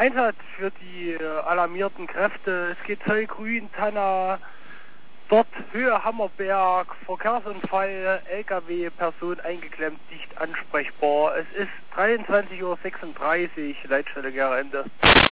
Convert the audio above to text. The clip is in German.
Einsatz für die alarmierten Kräfte. Es geht Zollgrün, Tanna, dort Höhe Hammerberg, Verkehrsunfall, LKW, Person eingeklemmt, nicht ansprechbar. Es ist 23:36 Uhr, Leitstelle Gerende.